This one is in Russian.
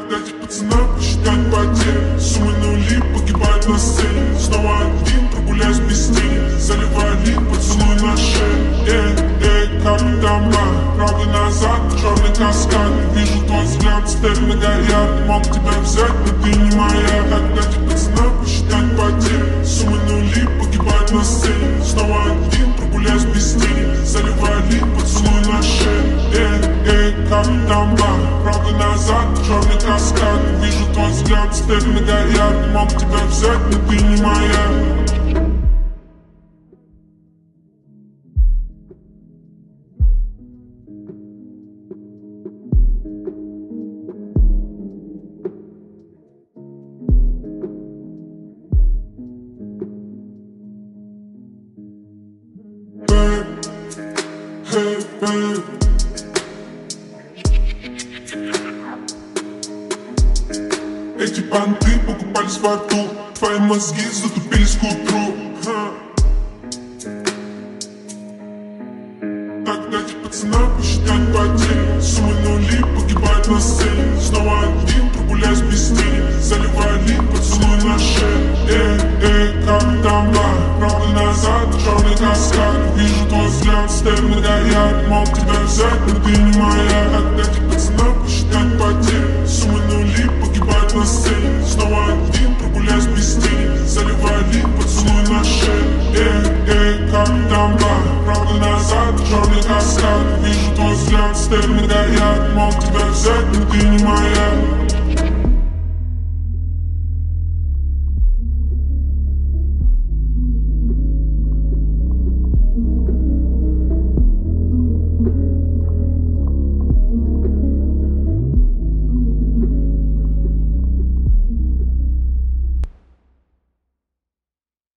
дать пацанам посчитать потери. Суммы нули погибают на сцене. Снова один, прогуляюсь без тени. Заливаю лик, поцелуй на шее. Капли дома, правый назад, черный каскад. Вижу твой взгляд, степь многоярд. Мог тебя взять, но ты не моя. Так дать пацанам посчитать потери. Суммы нули погибают на сцене. Снова один, прогуляюсь без тени. Заливаю лик, поцелуй на шее. Капли дома, правый назад, черный каскад. Вижу твой взгляд, степь многоярд. Мог тебя взять, но ты не моя. Hey, babe. Эти понты покупались в аду. Твои мозги затупились к утру. Так дайте пацанам посчитать потери. Суммы нули погибают на сцене. Снова один, прогуляюсь без тени. Заливаю лик, поцелуй на шее. Капли дома, правый назад, черный каскад. Вижу твой взгляд, степь многоярд. Мог тебя взять, но ты не моя.